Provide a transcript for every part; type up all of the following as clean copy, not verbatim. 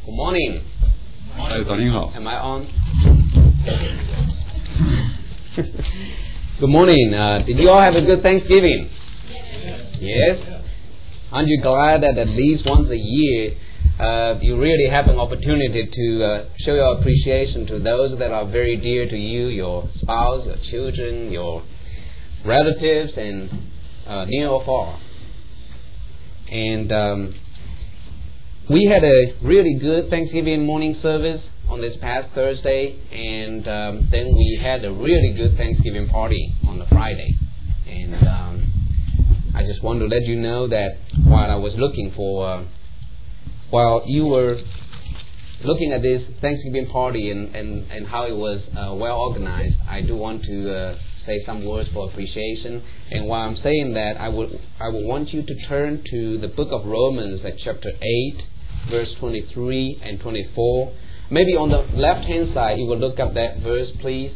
Good morning. 早您好。 Am I on? Good morning. Did you all have a good Thanksgiving? Yes. Aren't you glad that at least once a year you really have an opportunity to show your appreciation to those that are very dear to you, your spouse, your children, your relatives, and near or far. And we had a really good Thanksgiving morning service on this past Thursday, and then we had a really good Thanksgiving party on the Friday. And I just want to let you know that while I was looking for, while you were looking at this Thanksgiving party and how it was well organized, I do want to say some words for appreciation. And while I'm saying that, I would want you to turn to the book of Romans at chapter 8, verse 23 and 24. Maybe on the left-hand side, you will look up that verse, please.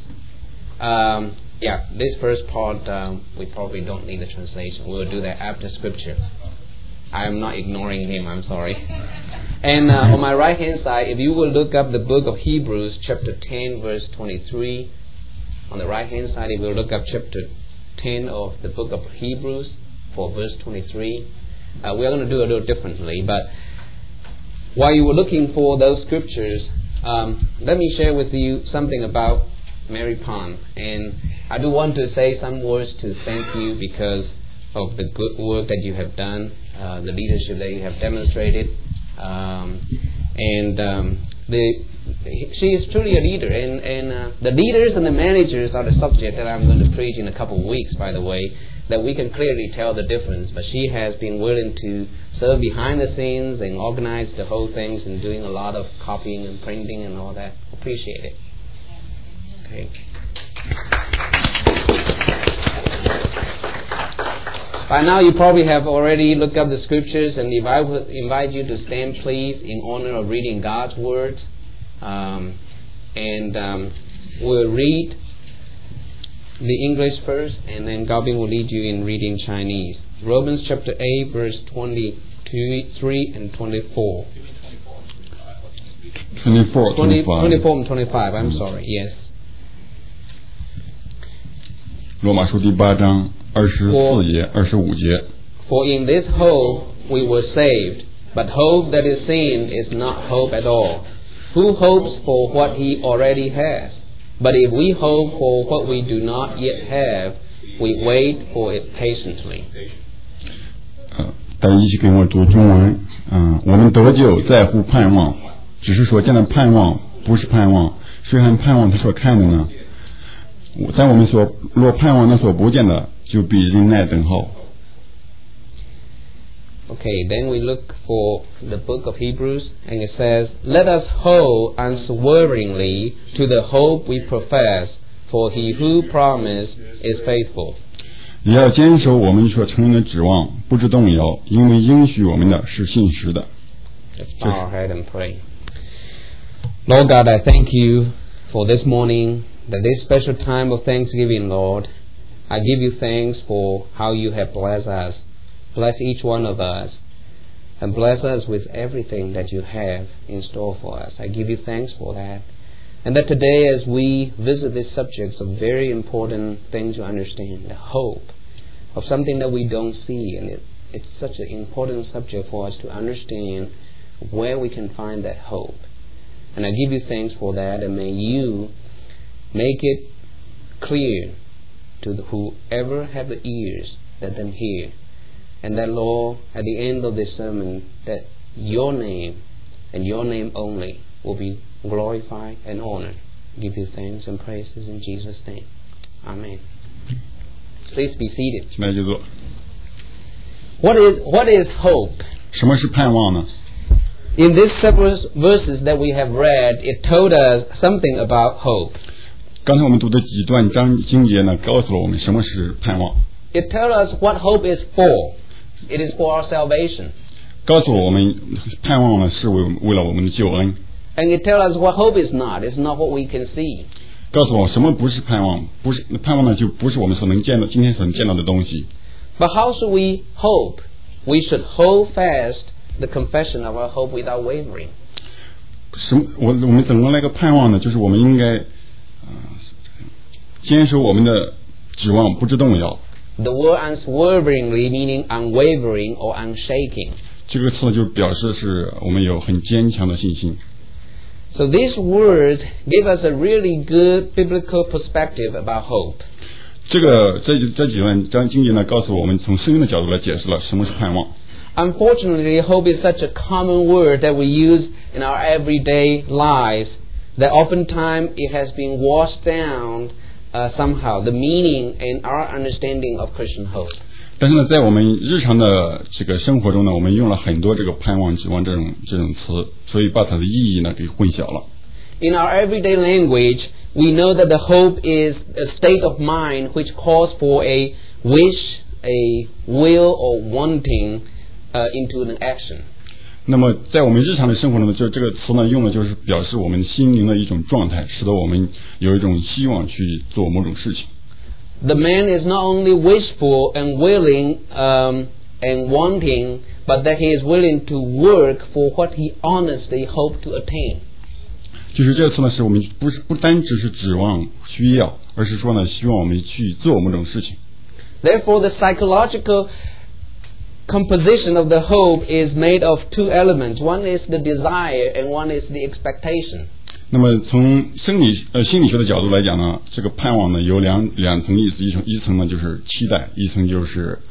This first part, we probably don't need the translation. We'll do that after Scripture. I am not ignoring him, I'm sorry. And on my right-hand side, if you will look up the book of Hebrews, chapter 10, verse 23. On the right-hand side, if you will look up chapter 10 of the book of Hebrews for verse 23. We are going to do a little differently, but while you were looking for those scriptures, let me share with you something about Mary Pond. And I do want to say some words to thank you because of the good work that you have done, the leadership that you have demonstrated. She is truly a leader, and the leaders and the managers are the subject that I'm going to preach in a couple of weeks, by the way, that we can clearly tell the difference. But she has been willing to serve behind the scenes and organize the whole things and doing a lot of copying and printing and all that. Appreciate it. Okay. By now you probably have already looked up the scriptures, and if I would invite you to stand please in honor of reading God's words. We'll read the English first, and then Gavin will lead you in reading Chinese. Romans chapter 8, verse 23 and 24. 24 and 25, I'm sorry, yes. 罗马书第8章24节、25节。 For in this hope we were saved, but hope that is seen is not hope at all. Who hopes for what he already has? But if we hope for what we do not yet have, we wait for it patiently. 大家一起跟我读中文。我们得救在乎盼望，只是所见的盼望不是盼望，谁还盼望他所看的呢？在我们若盼望那所不见的，就必忍耐等候。 Okay, then we look for the book of Hebrews, and it says, Let us hold unswervingly to the hope we profess, for he who promised is faithful. 也要坚守我们所承认的指望，不致动摇，因为应许我们的是信实的。 Let's bow our head and pray. Lord God, I thank you for this morning, that this special time of Thanksgiving, Lord. I give you thanks for how you have blessed us. Bless each one of us, and bless us with everything that you have in store for us. I give you thanks for that. And that today, as we visit this subject, it's a very important thing to understand, the hope of something that we don't see. And it's such an important subject for us to understand where we can find that hope. And I give you thanks for that, and may you make it clear to whoever have the ears, let them hear. And that, Lord, at the end of this sermon, that your name and your name only will be glorified and honored. Give you thanks and praises in Jesus' name. Amen. Please be seated. 请大家就坐。 What is hope? 什么是盼望呢？ In these several verses that we have read, it told us something about hope. 刚才我们读的几段经节呢，告诉了我们什么是盼望。 It tells us what hope is for. It is for our salvation. 告诉了我们盼望呢是为了我们的救恩。 And it tells us what hope is not. It's not what we can see. 告诉我什么不是盼望，不是盼望呢，就不是我们所能见到今天所能见到的东西。 But how should we hope? We should hold fast the confession of our hope without wavering. 我们怎么来个盼望呢？就是我们应该坚守我们的指望，不致动摇。 The word unswervingly meaning unwavering or unshaking. 这个词就表示是我们有很坚强的信心。 So these words give us a really good biblical perspective about hope. 这几段经节呢，告诉我们从圣经的角度来解释了什么是盼望。 Unfortunately, hope is such a common word that we use in our everyday lives that oftentimes it has been washed down somehow, the meaning and our understanding of Christian hope. 但是呢，在我们日常的这个生活中呢，我们用了很多这个盼望、指望这种词，所以把它的意义呢给混淆了。 In our everyday language, we know that the hope is a state of mind which calls for a wish, a will, or wanting into an action. 那么在我们日常的生活中呢，就这个词呢用的就是表示我们心灵的一种状态，使得我们有一种希望去做某种事情。 The man is not only wishful and willing and wanting, but that he is willing to work for what he honestly hoped to attain. 就是这个词呢，是我们不单只是指望需要，而是说呢，希望我们去做某种事情。 Therefore, the psychological composition of the hope is made of two elements. One is the desire and one is the expectation. 那么从心理学的角度来讲呢，这个盼望呢有两层意思，一层呢就是期待，一层就是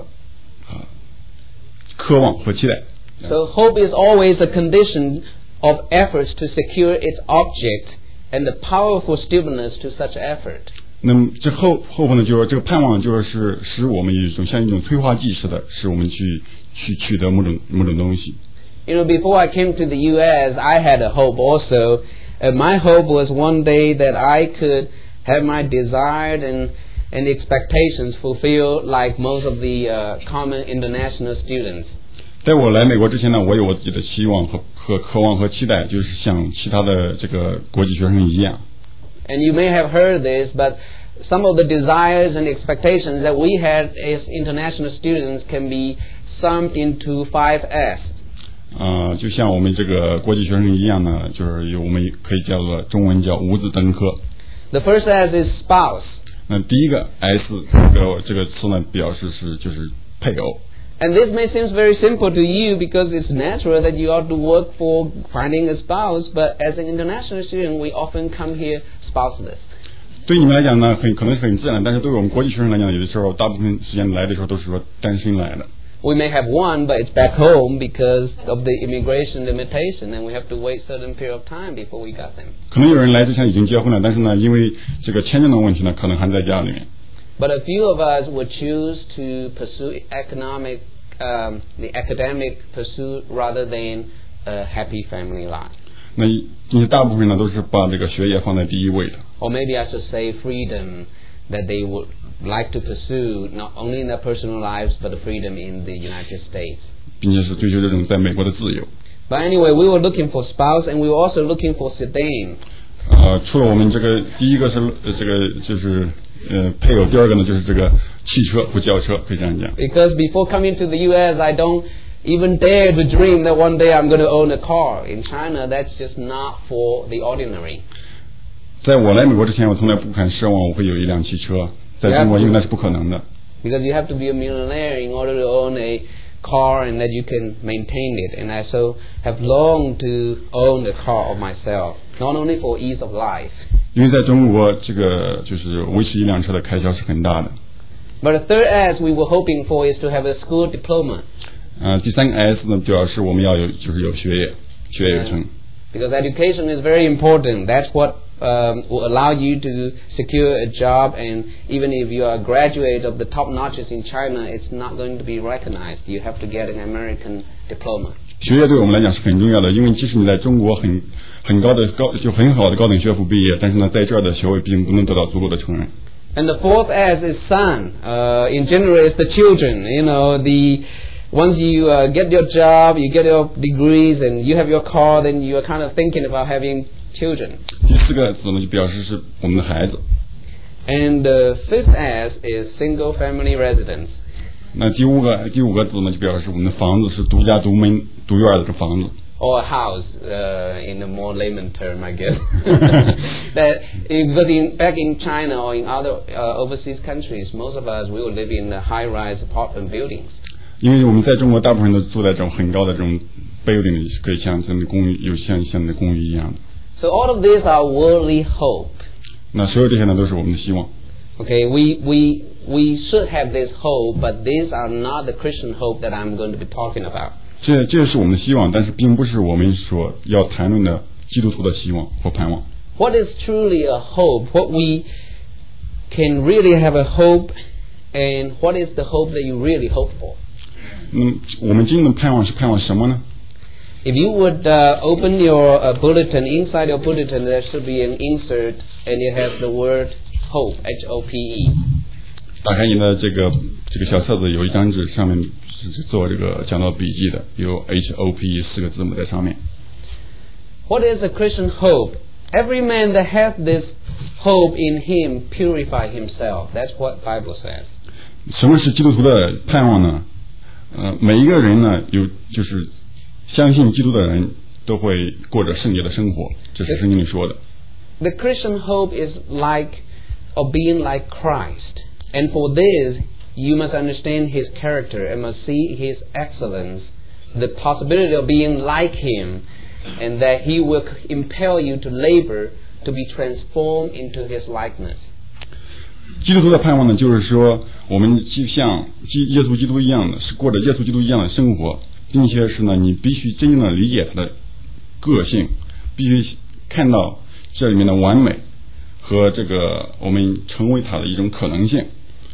渴望和期待。 So hope is always a condition of efforts to secure its object and the powerful stimulus to such effort. 那么这后部呢，就是这个盼望，就是使我们一种像一种催化剂似的，使我们去取得某种东西。 You know, before I came to the U.S., I had a hope also. My hope was one day that I could have my desired and expectations fulfilled like most of the common international students. 在我来美国之前呢，我有我自己的期望和渴望和期待，就是像其他的这个国际学生一样。 And you may have heard this, but some of the desires and expectations that we had as international students can be summed into 5 S. 就像我们这个国际学生一样呢，就是我们可以叫做中文叫五子登科。 The first S is spouse. 那第一个 S 这个词呢，表示就是配偶。 And this may seem very simple to you because it's natural that you ought to work for finding a spouse, but as an international student, we often come here spouseless. 对你们来讲呢，可能是很自然，但是对我们国际学生来讲，有的时候大部分时间来的时候都是说单身来的。 We may have one, but it's back home because of the immigration limitation, and we have to wait certain period of time before we got them. 可能有人来之前已经结婚了，但是呢，因为这个签证的问题呢，可能还在家里面。 But a few of us would choose to pursue the academic pursuit rather than a happy family life. 那因为大部分呢都是把这个学业放在第一位的。 Or maybe I should say freedom that they would like to pursue not only in their personal lives but the freedom in the United States. 并且是追求这种在美国的自由。 But anyway, we were looking for spouse and we were also looking for sedan. 除了我们这个第一个是这个就是配偶，第二个呢就是这个汽车或轿车，可以这样讲。 Because before coming to the U.S., I don't even dare to dream that one day I'm going to own a car. In China, that's just not for the ordinary. 在我来美国之前，我从来不敢奢望我会有一辆汽车。在中国，因为那是不可能的。 Because you have to be a millionaire in order to own a car and that you can maintain it. And I so have longed to own a car of myself, not only for ease of life. 因为在中国，这个就是维持一辆车的开销是很大的。 But the third S we were hoping for is to have a school diploma. 第三个 S 呢，表示我们要有学业有成。 Because education is very important. That's what will allow you to secure a job, and even if you are a graduate of the top notches in China, it's not going to be recognized. You have to get an American diploma. 学业对我们来讲是很重要的，因为即使你在中国很好的高等学府毕业，但是呢，在这儿的学位并不能得到足够的承认。 And the fourth S is son. In general, it's the children. You know, once you get your job, you get your degrees, and you have your car, then you are kind of thinking about having children. 第四个字呢，就表示是我们的孩子。 And the fifth S is single family residence. 那第五个字呢，就表示我们的房子是独家独门独院的这房子。 or a house, in a more layman term, I guess. But back in China or in other overseas countries, most of us, we will live in high-rise apartment buildings. 因为我们在中国大部分都住在这种很高的这种 building 里，可以像真的公寓，有像现在的公寓一样的。 So all of these are worldly hope. 那所有这些呢，都是我们的希望。 Okay, we should have this hope, but these are not the Christian hope that I'm going to be talking about. 这是我们的希望，但是并不是我们所要谈论的基督徒的希望或盼望。 What is truly a hope? What we can really have a hope, and what is the hope that you really hope for? 我们真正的盼望是盼望什么呢？ If you would open your bulletin, inside your bulletin there should be an insert, and it has the word hope, H-O-P-E. 打开你的这个小册子，有一张纸，上面是做这个讲道笔记的，有 H-O-P-E 4个字母在上面。 What is a Christian hope? Every man that has this hope in him purify himself. That's what Bible says. 什么是基督徒的盼望呢？每一个人呢，就是相信基督的人都会过着圣洁的生活，这是圣经里说的。 The Christian hope is being like Christ, and for this you must understand His character and must see His excellence, the possibility of being like Him, and that He will impel you to labor to be transformed into His likeness. 基督徒的盼望呢，就是说我们就像耶稣基督一样的，是过着耶稣基督一样的生活，并且是呢，你必须真正的理解他的个性，必须看到这里面的完美和这个我们成为他的一种可能性。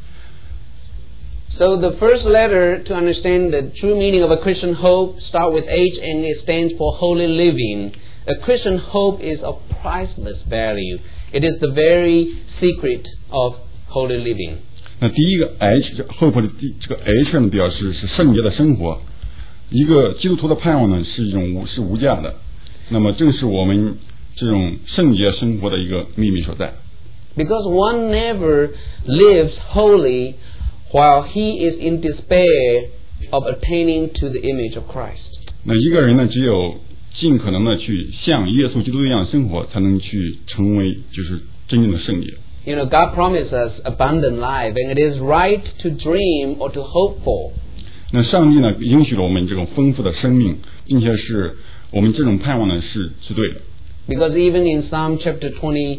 So the first letter to understand the true meaning of a Christian hope start with H, and it stands for holy living. A Christian hope is of priceless value. It is the very secret of holy living. 那第一个 H hope 的这个 H 呢，表示是圣洁的生活。一个基督徒的盼望呢，是一种是无价的。那么正是我们这种圣洁生活的一个秘密所在。 Because one never lives holy while he is in despair of attaining to the image of Christ. 那一个人呢，只有尽可能的去像耶稣基督一样生活，才能去成为就是真正的圣洁。 You know, God promised us abundant life, and it is right to dream or to hope for. 那上帝呢，允许了我们这种丰富的生命，并且是我们这种盼望呢是对的。 Because even in Psalm chapter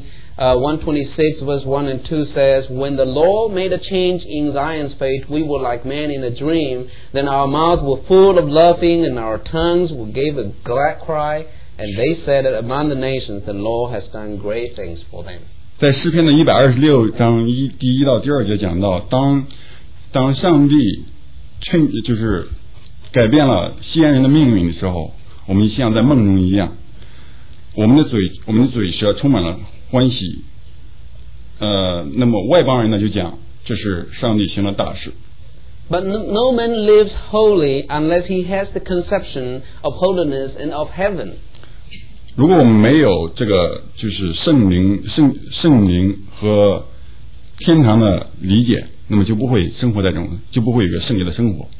126 verse 1 and 2 says, When the Lord made a change in Zion's fate, we were like men in a dream. Then our mouths were full of laughing, and our tongues gave a glad cry. And they said that among the nations, the Lord has done great things for them. 在诗篇的126章第1到第2节讲到，当上帝就是改变了西安人的命运的时候，我们像在梦中一样，我们的嘴舌充满了欢喜。那么外邦人呢就讲这是上帝行了大事。 But no man lives holy unless he has the conception of holiness and of heaven. 如果我们没有这个就是圣灵和天堂的理解，那么就不会生活在这种，就不会有一个圣洁的生活。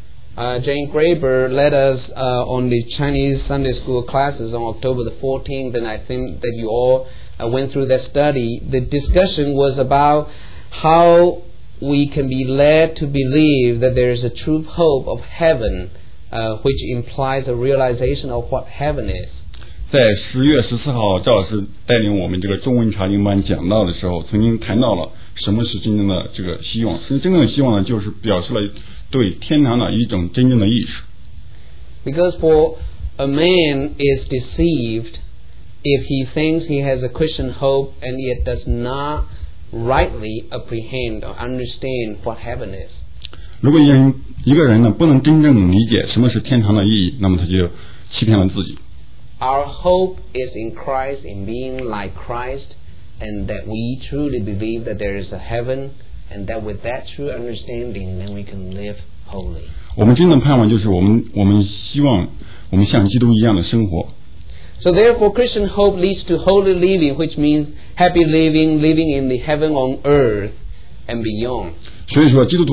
Jane Graber led us on the Chinese Sunday school classes on October the 14th, and I think that you all went through that study. The discussion was about how we can be led to believe that there is a true hope of heaven, which implies a realization of what heaven is. 在10月14号赵老师带领我们这个中文查经班讲到的时候，曾经谈到了什么是真正的这个希望。真正的希望呢，就是表示了对天堂的一种真正的意识。 Because for a man is deceived if he thinks he has a Christian hope and yet does not rightly apprehend or understand what heaven is. 如果一个人呢不能真正理解什么是天堂的意义，那么他就欺骗了自己。 Our hope is in Christ, in being like Christ, and that we truly believe that there is a heaven, and that with that true understanding, then we can live holy. 我们真正盼望就是我们希望我们像基督一样的生活。 So therefore, Christian hope leads to holy living, which means happy living, living in the heaven on earth and beyond. 所以说，基督徒的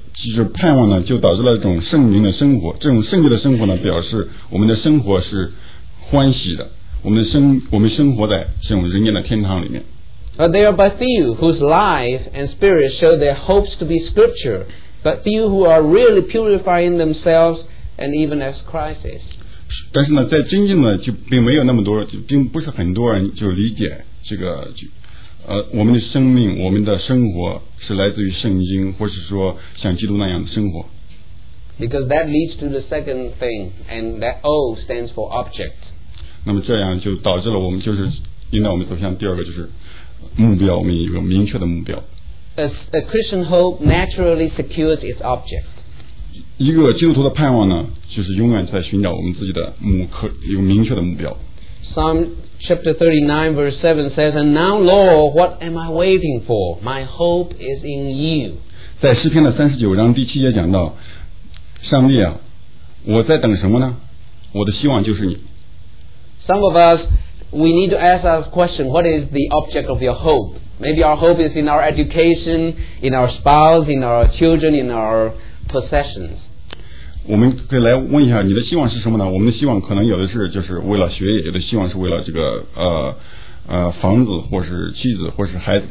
就是盼望呢，就导致了一种圣灵的生活。这种圣洁的生活呢，表示我们的生活是欢喜的，我们生活在这种人间的天堂里面。 But there are but few whose life and spirit show their hopes to be Scripture, but few who are really purifying themselves and even as Christ is. 但是呢，在真正的就并没有那么多，就并不是很多人就理解这个我们的生命，我们的生活是来自于圣经，或是说像基督那样的生活。 Because that leads to the second thing, and that O stands for object. 那么这样就导致了我们就是引导我们走向第二个，就是目标，我们有一个明确的目标。 A Christian hope naturally secures its object. 一个基督徒的盼望呢，就是永远在寻找我们自己的有明确的目标。 Psalm chapter 39 verse 7 says, And now, Lord, what am I waiting for? My hope is in you. 在诗篇的39章第7节讲到，上帝啊，我在等什么呢？我的希望就是你。 Some of us, we need to ask our question, what is the object of your hope? Maybe our hope is in our education, in our spouse, in our children, in our possessions. 我们可以来问一下，你的希望是什么呢？我们的希望可能有的是就是为了学业，有的希望是为了这个房子，或是妻子，或是孩子。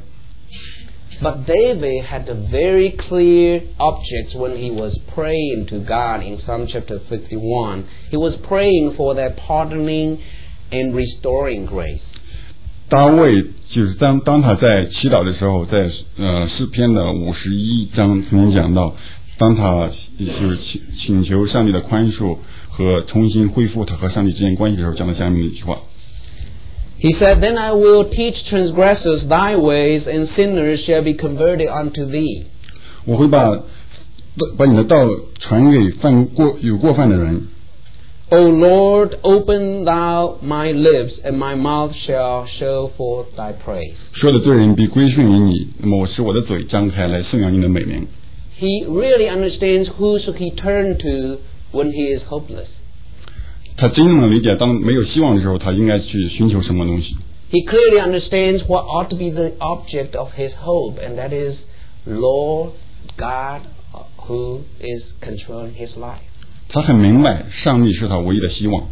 But David had a very clear object when he was praying to God in Psalm chapter 51. He was praying for that pardoning and restoring grace. 大卫就是当他在祈祷的时候，在诗篇的51章曾经讲到，当他就是请求上帝的宽恕和重新恢复他和上帝之间关系的时候，讲了下面的一句话。 He said, Then I will teach transgressors thy ways, and sinners shall be converted unto thee. 我会把你的道传给有过犯的人。 O Lord, open thou my lips, and my mouth shall show forth thy praise. 说的罪人必归顺于你，那么我使我的嘴张开来颂扬你的美名。 He really understands who should he turn to when he is hopeless. 他真正的理解，当没有希望的时候，他应该去寻求什么东西。 He clearly understands what ought to be the object of his hope, and that is Lord God who is controlling his life. 他很明白，上帝是他唯一的希望。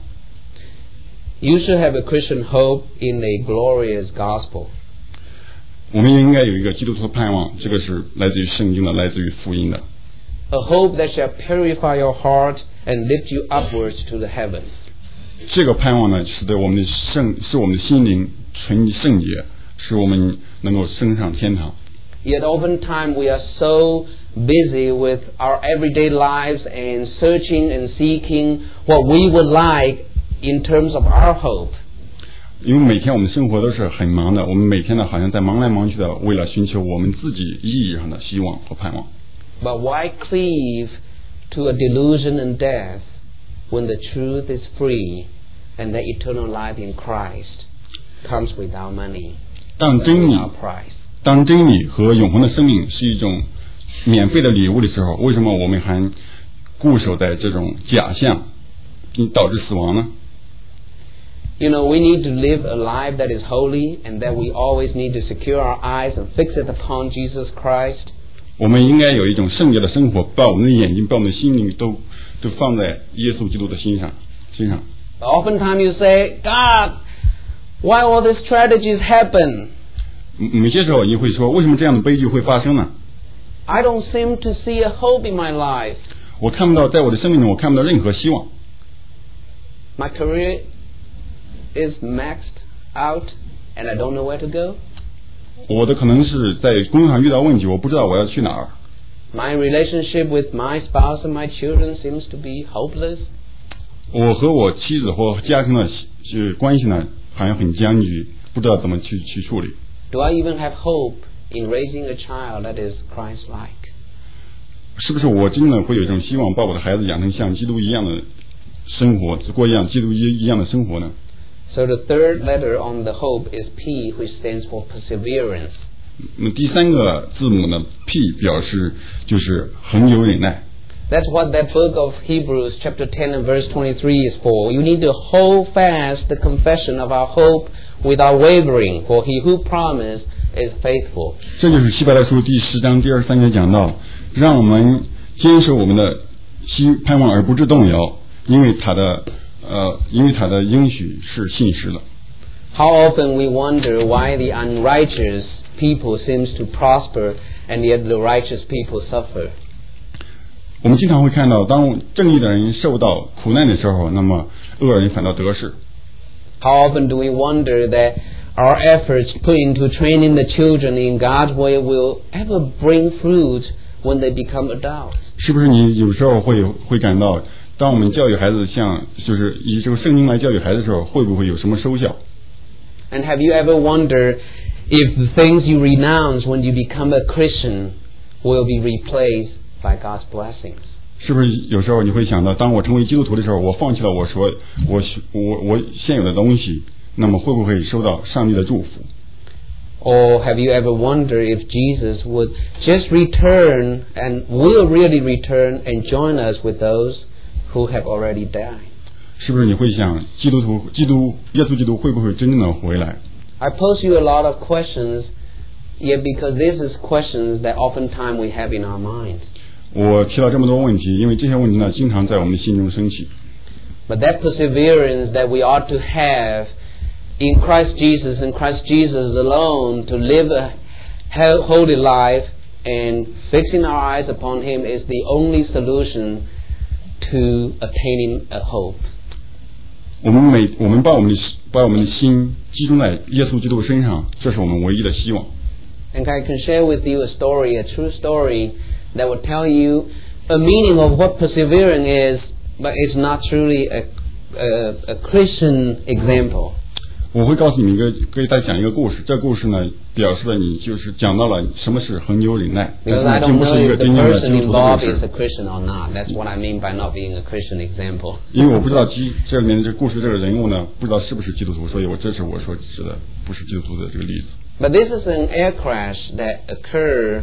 You should have a Christian hope in a glorious gospel. 我们应该有一个基督徒盼望，这个是来自于圣经的，来自于福音的。 A hope that shall purify your heart and lift you upwards to the heavens. 这个盼望呢，使我们的心灵纯圣洁，使我们能够升上天堂。 Yet oftentimes we are so busy with our everyday lives and searching and seeking what we would like in terms of our hope. 因为每天我们生活都是很忙的，我们每天呢好像在忙来忙去的，为了寻求我们自己意义上的希望和盼望。 But why cleave to a delusion and death when the truth is free and the eternal life in Christ comes without money, without price? 当真理和永恒的生命是一种免费的礼物的时候，为什么我们还固守在这种假象，导致死亡呢？ You know, we need to live a life that is holy, and that we always need to secure our eyes and fix it upon Jesus Christ. 我们应该有一种圣洁的生活，把我们的眼睛、把我们的心灵都放在耶稣基督的身上。 Oftentimes you say, God, why all these tragedies happen? 某些时候你会说，为什么这样的悲剧会发生呢？ I don't seem to see a hope in my life. 我看不到，在我的生命中，我看不到任何希望。 My career is maxed out, and I don't know where to go. 我的可能是在工作上遇到问题，我不知道我要去哪儿。 My relationship with my spouse and my children seems to be hopeless. 我和我妻子或家庭的关系呢，好像很僵局，不知道怎么去处理。 Do I even have hope in raising a child that is Christ-like? 是不是我真的会有一种希望，把我的孩子养成像基督一样的生活，过基督一样的生活呢？ So the third letter on the hope is P, which stands for perseverance. 那第三个字母呢 ，P 表示就是恒久忍耐。 That's what that book of Hebrews chapter 10 and verse 23 is for. You need to hold fast the confession of our hope without wavering, for he who promised is faithful. 这就是希伯来书第10章第23节讲到，让我们坚守我们的盼望而不致动摇，因为他的应许是信实的。 How often we wonder why the unrighteous people seems to prosper and yet the righteous people suffer. 我们经常会看到，当正义的人受到苦难的时候，那么恶人反倒得势。 How often do we wonder that our efforts put into training the children in God's way will ever bring fruit when they become adults? 是不是你有时候会感到，当我们教育孩子就是以这个圣经来教育孩子的时候，会不会有什么收效？ And have you ever wondered if the things you renounce when you become a Christian will be replaced by God's blessings? 是不是有时候你会想到，当我成为基督徒的时候，我放弃了我现有的东西，那么会不会收到上帝的祝福？ Or have you ever wondered if Jesus would just return and will really return and join us with those who have already died? 是不是你会想，耶稣基督会不会真正的回来？ I pose you a lot of questions, yet because this is questions that oftentimes we have in our minds. 我提到这么多问题，因为这些问题呢，经常在我们的心中升起。 But that perseverance that we ought to have in Christ Jesus and Christ Jesus alone to live a holy life and fixing our eyes upon Him is the only solution to attaining a hope. 我们把我们的心集中在耶稣基督身上，这是我们唯一的希望。 And I can share with you a story, a true story, that will tell you a meaning of what persevering is, but it's not truly a Christian example. 我会告诉你给大家讲一个故事，这故事呢，表示了你就是讲到了什么是恒久忍耐，但 Because I 是并 don't 不 know 是一个 if the 真正的 person 基督徒的 involved 故 is 事 a。Christian or not. That's what I mean by not being a Christian example. 因为我不知道这里面这故事这个人物呢，不知道是不是基督徒，所以这是我所指的不是基督徒的这个例子。 But this is an air crash that occurred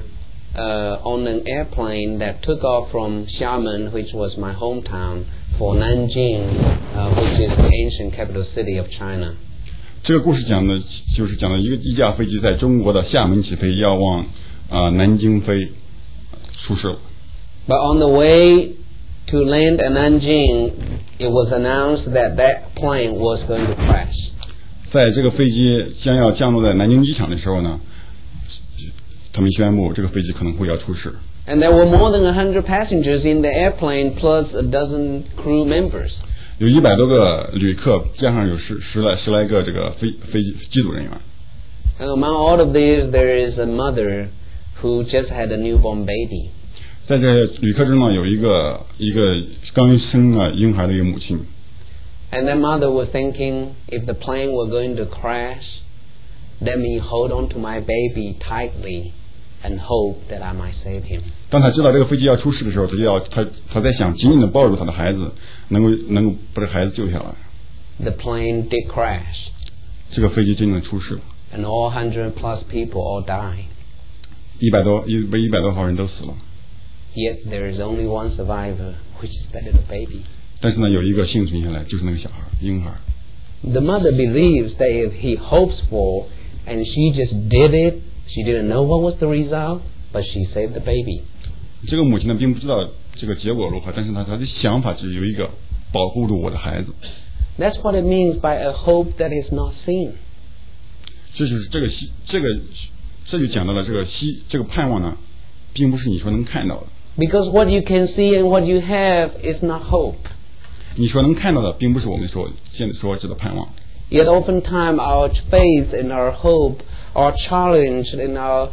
on an airplane that took off from Xiamen, which was my hometown, for Nanjing, which is the ancient capital city of China. 这个故事讲的一架飞机在中国的厦门起飞，要往南京飞，出事了。 But on the way to land at Nanjing, it was announced that that plane was going to crash. 在这个飞机将要降落在南京机场的时候呢，他们宣布这个飞机可能会要出事。 And there were more than 100 passengers in the airplane, plus a dozen crew members. 有100多个旅客，加上有十来个这个飞机机组人员。 And among all of these, there is a mother who just had a newborn baby. 在这旅客中呢，有一个刚生了婴孩的一个母亲。 And that mother was thinking, if the plane were going to crash, let me hold on to my baby tightly and hope that I might save him. 当他知道这个飞机要出事的时候，他在想紧紧的抱住他的孩子，能够把这孩子救下来。 The plane did crash, 这个飞机真正出事了， and all 100 plus people all died. 100多号人都死了。 Yet there is only one survivor, which is that little baby. 但是呢，有一个幸存下来，就是那个小孩婴孩。 The mother believes that if he hopes for, and she just did it, she didn't know what was the result, but she saved the baby. 这个母亲呢，并不知道这个结果如何，但是她的想法只有一个，保护住我的孩子。 That's what it means by a hope that is not seen. 这就是这就讲到了这个盼望呢，并不是你说能看到的。 Because what you can see and what you have is not hope. 你说能看到的，并不是我们现在所指的盼望。 Yet oftentimes our faith and our hope are challenged and our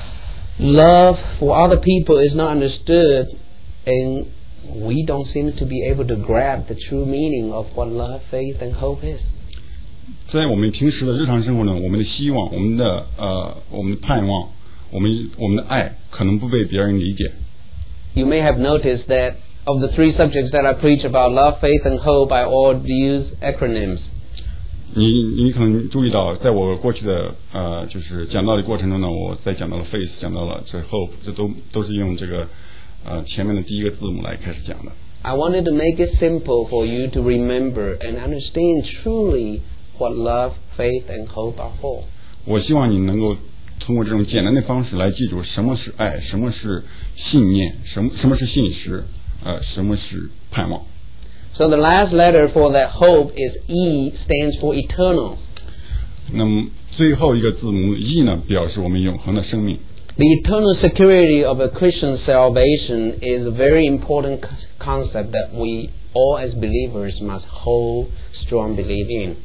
love for other people is not understood, and we don't seem to be able to grab the true meaning of what love, faith, and hope is. 在我们平时的日常生活中，我们的希望、我们的盼望、我们的爱，可能不被别人理解。 You may have noticed that of the three subjects that I preach about, love, faith, and hope, I all use acronyms. 你可能注意到，在我过去的就是讲道的过程中呢，我在讲到了 faith， 讲到了这 hope， 这都是用这个前面的第一个字母来开始讲的。 I wanted to make it simple for you to remember and understand truly what love, faith, and hope are for. 我希望你能够通过这种简单的方式来记住什么是爱，什么是信念，什么是信实，什么是盼望。 So the last letter for that hope is E, stands for eternal. 那么最后一个字母 E 呢，表示我们永恒的生命。 The eternal security of a Christian salvation is a very important concept that we all as believers must hold strong belief in.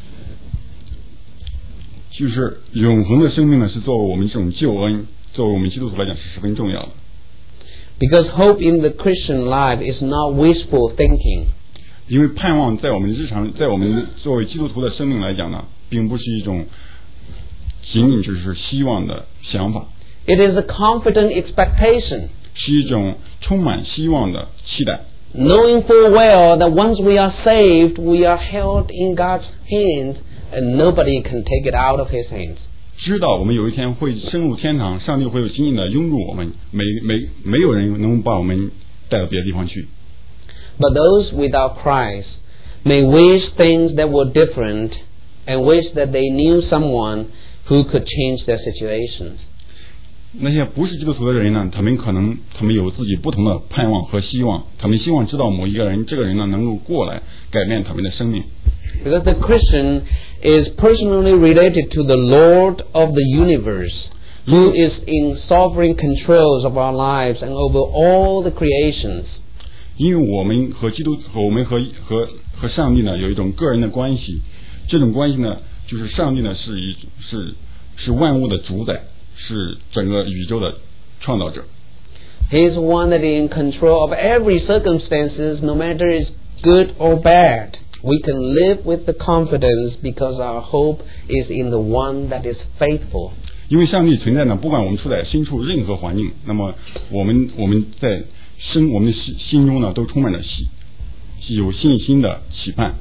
就是永恒的生命呢，是作为我们这种救恩，作为我们基督徒来讲是十分重要的。 Because hope in the Christian life is not wishful thinking. 因为盼望在我们日常，在我们作为基督徒的生命来讲呢，并不是一种仅仅就是希望的想法。 It is a confident expectation. 是一种充满希望的期待。 Knowing full well that once we are saved, we are held in God's hands, and nobody can take it out of His hands. 知道我们有一天会升入天堂，上帝会有紧紧的拥住我们，没有人能把我们带到别的地方去。 But those without Christ may wish things that were different, and wish that they knew someone who could change their situations. 那些不是基督徒的人呢，他们有自己不同的盼望和希望，他们希望知道某一个人，这个人呢能够过来改变他们的生命。 Because the Christian is personally related to the Lord of the universe, who is in sovereign controls of our lives and over all the creations. 因为我们和基督，我们和上帝呢有一种个人的关系，这种关系呢，就是上帝呢是万物的主宰，是整个宇宙的创造者。 He is one that is in control of every circumstances, no matter it's good or bad. We can live with the confidence because our hope is in the one that is faithful. 因为上帝存在呢，不管我们处在身处任何环境，那么我们在我们的心中呢，都充满着有信心的期盼。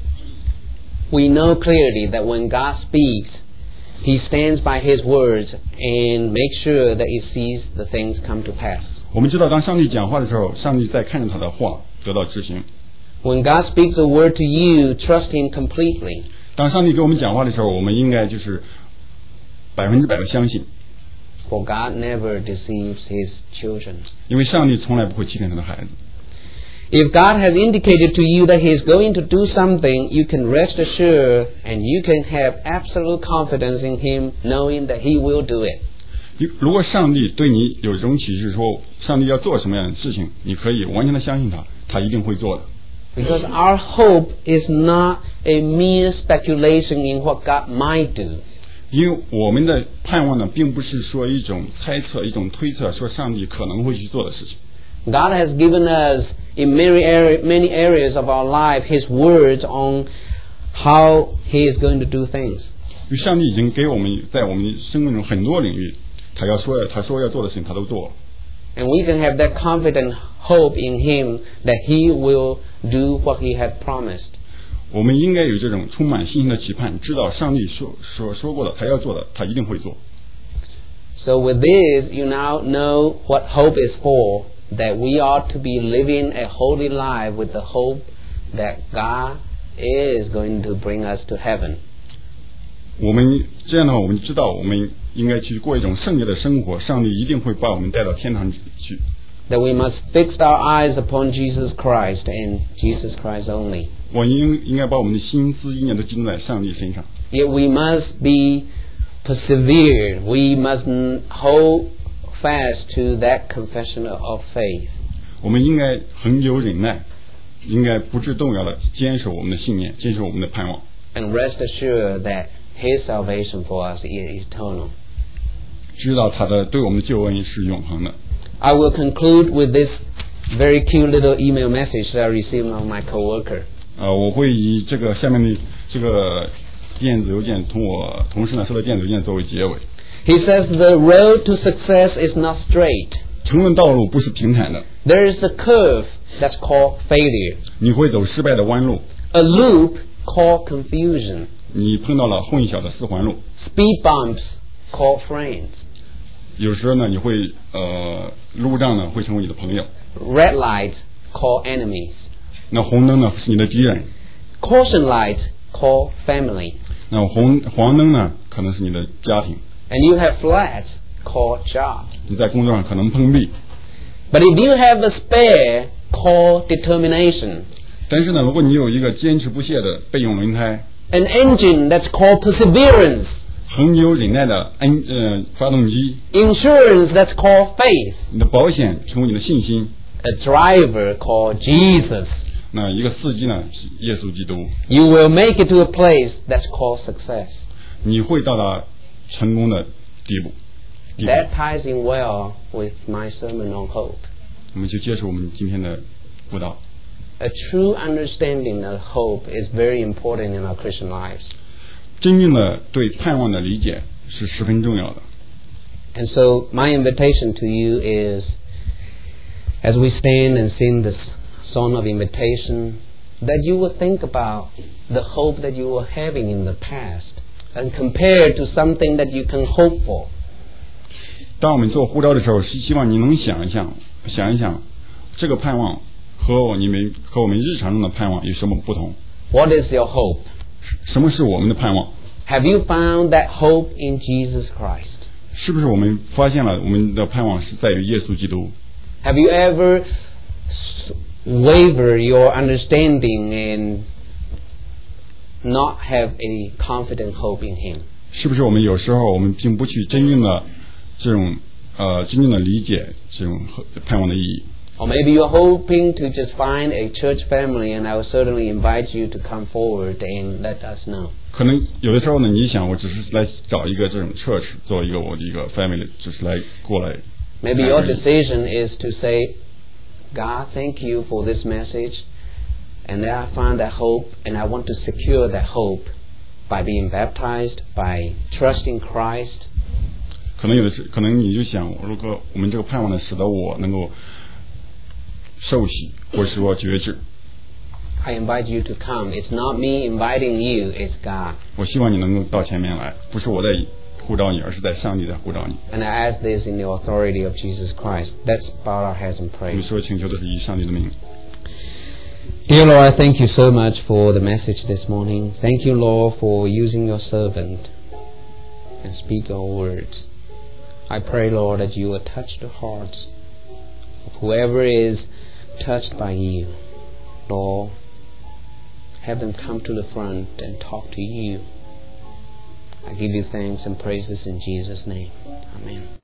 We know clearly that when God speaks, He stands by His words and makes sure that He sees the things come to pass. 我们知道，当上帝讲话的时候，上帝在看着他的话得到执行。 When God speaks a word to you, trust Him completely. 当上帝给我们讲话的时候，我们应该就是100%的相信。 For God never deceives His children. 因为上帝从来不会欺骗他的孩子。 If God has indicated to you that He is going to do something, you can rest assured and you can have absolute confidence in Him, knowing that He will do it. 如果上帝对你有这种启示，说上帝要做什么样的事情，你可以完全的相信他一定会做的。 Because our hope is not a mere speculation in what God might do. 因为我们的盼望呢，并不是说一种猜测、一种推测，说上帝可能会去做的事情。 God has given us in many areas of our life His words on how He is going to do things. 因为上帝已经给我们在我们生命中很多领域，他说要做的事情，他都做了。 And we can have that confident hope in Him that He will do what He had promised. 我们应该有这种充满信心的期盼，知道上帝说过的，他要做的，他一定会做。 So with this, you now know what hope is for, that we ought to be living a holy life with the hope that God is going to bring us to heaven. 我们这样的话，我们知道我们应该去过一种圣洁的生活，上帝一定会把我们带到天堂去。 That we must fix our eyes upon Jesus Christ and Jesus Christ only. 我应该把我们的心思意念都集中在上帝身上。 Yet we must be persevered. We must hold fast to that confession of faith. 我们应该恒久忍耐，应该不致动摇的坚守我们的信念，坚守我们的盼望。 And rest assured that His salvation for us is eternal. 知道他的对我们的救恩是永恒的。 I will conclude with this very cute little email message that I received from my coworker. 我会以下面的这个电子邮件，从我同事呢收到电子邮件作为结尾。 He says the road to success is not straight. 成功的道路不是平坦的。 There is a curve that's called failure. 你会走失败的弯路。 A loop called confusion. 你碰到了混淆的四环路。 Speed bumps called friends. 有时候呢，你会路障呢会成为你的朋友。 Red lights called enemies. 那红灯呢是你的敌人。 Caution lights called family. 那黄灯呢可能是你的家庭。 And you have flats called job. 你在工作上可能碰壁， But if you have a spare called determination, 但是呢，如果你有一个坚持不懈的备用轮胎， an engine that's called perseverance, 恒久忍耐的发动机， insurance that's called faith, 你的保险成为你的信心， a driver called Jesus, 那一个司机呢是耶稣基督， you will make it to a place that's called success. 你会到达成功的地步。 That ties in well with my sermon on hope. 我们就接受我们今天的布道。 A true understanding of hope is very important in our Christian lives. 真正的对盼望的理解是十分重要的。 And so my invitation to you is, as we stand and sing this song of invitation, that you will think about the hope that you were having in the past and compare it to something that you can hope for. 当我们做呼召的时候，是希望你能想一想这个盼望和我们日常中的盼望有什么不同？ What is your hope? 什么是我们的盼望？ Have you found that hope in Jesus Christ? 是不是我们发现了我们的盼望是在于耶稣基督？ Have you ever wavered your understanding and not have a confident hope in Him? 是不是我们有时候我们并不去真正的理解这种盼望的意义？ Or maybe you're hoping to just find a church family, and I will certainly invite you to come forward and let us know. 可能有的时候呢，你想我只是来找一个这种 church 做一个我的一个 family， 只是来过来。 Maybe your decision is to say, God, thank you for this message, and that I find that hope, and I want to secure that hope by being baptized, by trusting Christ. 可能你就想，如果我们这个盼望呢，使得我能够受洗，或是说决志。 I invite you to come. It's not me inviting you, it's God. 我希望你能够到前面来，不是我在呼召你，而是在上帝在呼召你。 And I ask this in the authority of Jesus Christ. Let's bow our heads and 我们 pray. 所有请求都是以上帝的名。 Dear Lord, I thank you so much for the message this morning. Thank you, Lord, for using your servant and speak your words. I pray, Lord, that you will touch the hearts of whoever is touched by you. Lord, have them come to the front and talk to you. I give you thanks and praises in Jesus' name. Amen.